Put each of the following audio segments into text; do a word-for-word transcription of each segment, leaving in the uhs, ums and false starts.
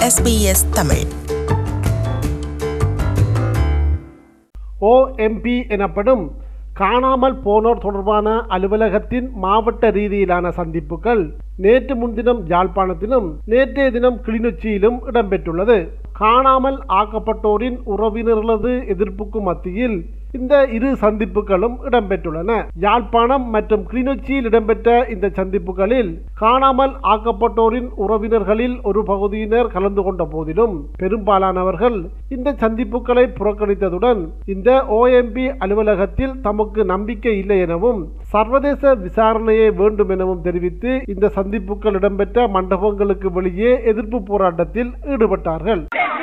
S B S Tamil. O M P எனப்படும் காணாமல் போனோர் தொடர்பான அலுவலகத்தின் மாவட்ட ரீதியிலான சந்திப்புகள் நேற்று முன்தினம் யாழ்ப்பாணத்திலும் நேற்றைய தினம் கிளிநொச்சியிலும் இடம்பெற்றுள்ளது. காணாமல் ஆக்கப்பட்டோரின் உறவினர்களது எதிர்ப்புக்கு மத்தியில் இந்த இரு சந்திப்புகளும் இடம்பெற்றுள்ளன. யாழ்ப்பாணம் மற்றும் கிளிநொச்சியில் இடம்பெற்ற இந்த சந்திப்புகளில் காணாமல் ஆக்கப்பட்டோரின் உறவினர்களில் ஒரு பகுதியினர் கலந்து கொண்ட போதிலும் பெரும்பாலானவர்கள் இந்த சந்திப்புகளை புறக்கணித்ததுடன் இந்த ஓ எம் பி அலுவலகத்தில் தமக்கு நம்பிக்கை இல்லை எனவும் சர்வதேச விசாரணையை வேண்டும் எனவும் தெரிவித்து இந்த சந்திப்புகள் இடம்பெற்ற மண்டபங்களுக்கு வெளியே எதிர்ப்பு போராட்டத்தில் ஈடுபட்டார்கள்.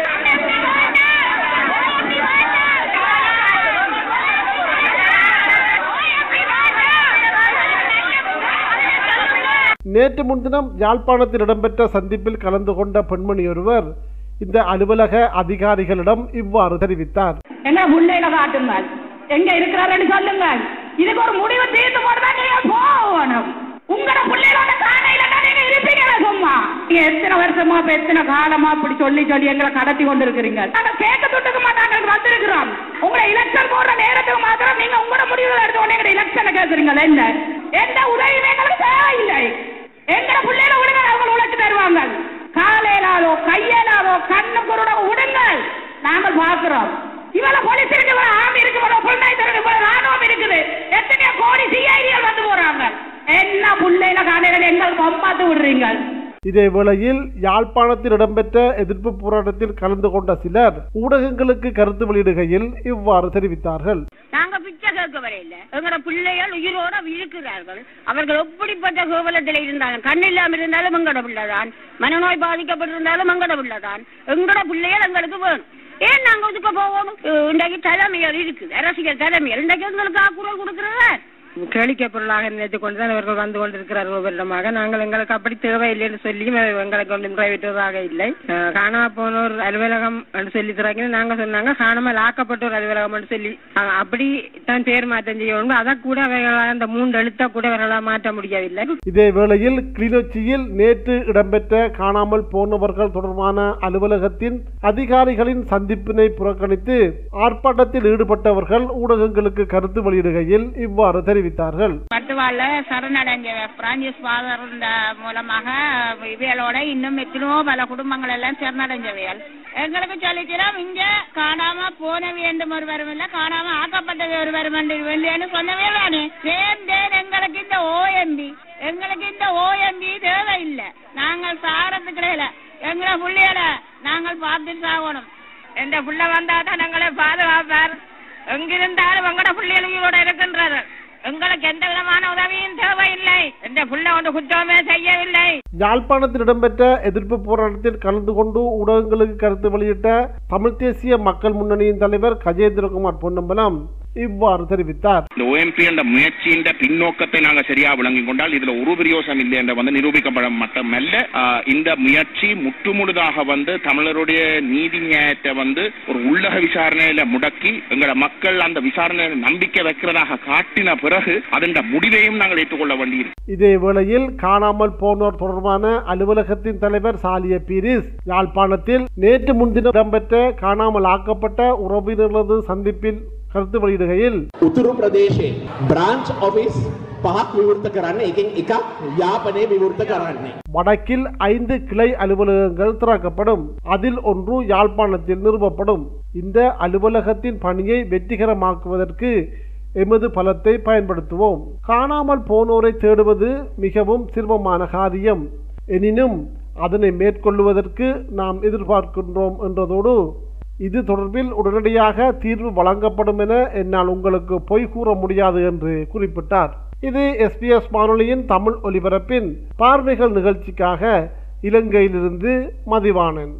நேற்று முன்தினம் யாழ்ப்பாணத்தில் இடம்பெற்ற சந்திப்பில் கலந்து கொண்ட பெண்மணி ஒருவர் இந்த அலுவலக அதிகாரிகளிடம் இவ்வாறு தெரிவித்தார். என்ன முன்னையில காட்டுங்கள், எங்க இருக்கிறாருன்னு சொல்லுங்கள். இதுக்கு ஒரு முடிவு தீர்த்து போட்டுதான் நீங்க போகணும். உங்களோட பிள்ளைகளோட காணையில நீங்க இருப்பீங்களா? சும்மா எத்தனை வருஷமா எத்தனை காலமா இப்படி சொல்லி சொல்லி எங்களை கடத்தி கொண்டு இருக்கிறீங்க. நாங்க கேட்க துட்டுக்கு மாட்டாங்க வந்திருக்கிறோம். உங்களை எலெக்ஷன் போடுற நேரத்துக்கு மாத்திரம் நீங்க உங்களோட முடிவுகள் எடுத்து உடனே எலெக்ஷனை கேட்கறீங்க. என்ன எந்த உதவியுமே எங்களுக்கு தேவையில்லை. எங்களை பிள்ளைகளை விடுங்க, அவங்க உழைச்சு தருவாங்க. காலையிலாதோ கையிலாதோ கண்ணு குருட விடுங்கள், நாங்கள் பார்க்கிறோம். இவள போலீஸ் இருக்கு, இவள ஆர்மி இருக்கு, இவள புலனாய்வு இவள ராணுவம் இருக்குது. எத்தனையோ கோடி சிஐடிகள் வந்து போறாங்க. என்ன பிள்ளைல காலையில எங்களுக்கு பம்பாத்து விடுறீங்க. இதே வேளையில் யாழ்ப்பாணத்தில் இடம்பெற்ற எதிர்ப்பு போராட்டத்தில் கலந்து கொண்ட சிலர் ஊடகங்களுக்கு கருத்து வெளியிடுகையில் இவ்வாறு தெரிவித்தார்கள். நாங்க பிச்சை கேட்க வரையில எங்களோட பிள்ளைகள் உயிரோட இருக்கிறார்கள். அவர்கள் எப்படிப்பட்ட கோவலத்தில் இருந்தாலும் கண் இல்லாமல் இருந்தாலும் எங்களோட பிள்ளைதான், மனநோய் பாதிக்கப்பட்டிருந்தாலும் எங்களோட பிள்ளைதான். எங்களோட பிள்ளைகள் எங்களுக்கு வேணும். ஏன் நாங்க இதுக்கு போகணும்? இன்றைக்கு தலைமையல் இருக்குது, அரசியல் தலைமையல் இன்றைக்கு எங்களுக்கு குரல் கொடுக்கிறதா கேளிக்கை பொருளாக நினைத்துக் கொண்டுதான் அவர்கள் வந்து கொண்டிருக்கிறார்கள். ஒவ்வொருமாக நாங்கள் எங்களுக்கு அப்படி தேவையில்லை என்று சொல்லி எங்களுக்கு ஒன்றும் நிறைவேற்றுவதாக இல்லை. காணாம போனோர் அலுவலகம் என்று சொல்லி தராங்க. நாங்க சொன்னாங்க காணாமல் ஆக்கப்பட்டோர் அலுவலகம் என்று சொல்லி அப்படி தான் பேர் மாற்றம் செய்யணும். அதை கூட அவர்களால் அந்த மூன்று எழுத்த கூட அவர்களால் மாற்ற முடியவில்லை. இதே வேளையில் கிளிநொச்சியில் நேற்று இடம்பெற்ற காணாமல் போனவர்கள் தொடர்பான அலுவலகத்தின் அதிகாரிகளின் சந்திப்பினை புறக்கணித்து ஆர்ப்பாட்டத்தில் ஈடுபட்டவர்கள் ஊடகங்களுக்கு கருத்து வெளியிடுகையில் இவ்வாறு தெரிவித்தார்கள். பட்டுவாழ சரணடைஞ்ச பிரான்சிஸ் ஃபாதர் மூலமாக இவையோட இன்னும் எத்தனையோ பல குடும்பங்கள் எல்லாம் சரணடைஞ்சவையால் எங்களுக்கு சொல்லிக்கிறோம். இங்க காணாம போன வேண்டும் ஒரு வரும் இல்ல, காணாம ஆக்கப்பட்டது ஒரு வரும் வேண்டியன்னு சொன்னவே தானே. சேம் டேன் எங்களுக்கு இந்த ஓஎம்பி எங்களுக்கு இந்த ஓஎம்பி தேவையில்லை. நாங்கள் சாரத்துக்கு கிடையாது. எங்களை புள்ளையில நாங்கள் பார்த்து சாகணும். எந்த புள்ள வந்தாதான் எங்களை பாதுகாப்பார். எங்கிருந்தாலும் எங்களோட பிள்ளைகள் உயிரோட இருக்கின்றது. எங்களுக்கு எந்த விதமான உதவியும் தேவையில்லை. எந்த புள்ள ஒன்று குற்றமே செய்யவில்லை. யாழ்ப்பாணத்தில் இடம்பெற்ற எதிர்ப்பு போராட்டத்தில் கலந்து கொண்டு ஊடகங்களுக்கு கருத்து வெளியிட்ட தமிழ் தேசிய மக்கள் முன்னணியின் தலைவர் கஜேந்திரகுமார் பொன்னம்பலம் இவ்வாறு தெரிவித்தார். இந்த ஓஎம்பி என்ற முயற்சியின் பின்னோக்கத்தை நாங்கள் சரியா விளங்கிக் கொண்டால் இதுல ஒரு பிரயோசனம் இல்லை என்ற வந்து நிரூபிக்கப்பட மட்டுமல்ல, இந்த முயற்சி முற்றுமுழுதாக வந்து தமிழருடைய நீதி நியாயத்தை வந்து ஒரு உள்ளக விசாரணையில முடக்கி எங்களோட மக்கள் அந்த விசாரணையில நம்பிக்கை வைக்கிறதாக காட்டின பிறகு அதன் முடிவையும் நாங்கள் ஏற்றுக்கொள்ள வேண்டியிருக்கும். இதே வேளையில் காணாமல் போனோர் தொடர்பான அலுவலகத்தின் தலைவர் சாலிய பீரிஸ் யாழ்ப்பாணத்தில் நேற்று முன்தினம் இடம்பெற்ற காணாமல் ஆக்கப்பட்ட உறவினர்களது சந்திப்பில் கருத்து வெளியிடுகையில் උතුරු ප්‍රදේශයේ බ්‍රාන්ච් ඔෆිස් පහක් විවෘත කරන්න, එකෙන් එකක් යාපනයේ විවෘත කරන්නේ. வடக்கில் ஐந்து கிளை அலுவலகங்கள் திறக்கப்படும். அதில் ஒன்று யாழ்ப்பாணத்தில் நிறுவப்படும். இந்த அலுவலகத்தின் பணியை வெற்றிகரமாக்குவதற்கு எமது பலத்தை பயன்படுத்துவோம். காணாமல் போனோரை தேடுவது மிகவும் சிரமமான காரியம். எனினும் அதனை மேற்கொள்வதற்கு நாம் எதிர்பார்க்கின்றோம் என்றதோடு இது தொடர்பில் உடனடியாக தீர்வு வழங்கப்படும் என என்னால் உங்களுக்கு பொய் கூற முடியாது என்று குறிப்பிட்டார். இது எஸ் பி எஸ் வானொலியின் தமிழ் ஒலிபரப்பின் பார்வைகள் நிகழ்ச்சிக்காக இலங்கையிலிருந்து மதிவாணன்.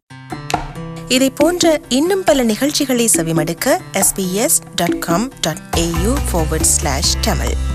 இதை போன்ற இன்னும் பல நிகழ்ச்சிகளை செவிமடுக்க S B S dot com dot A U forward slash Tamil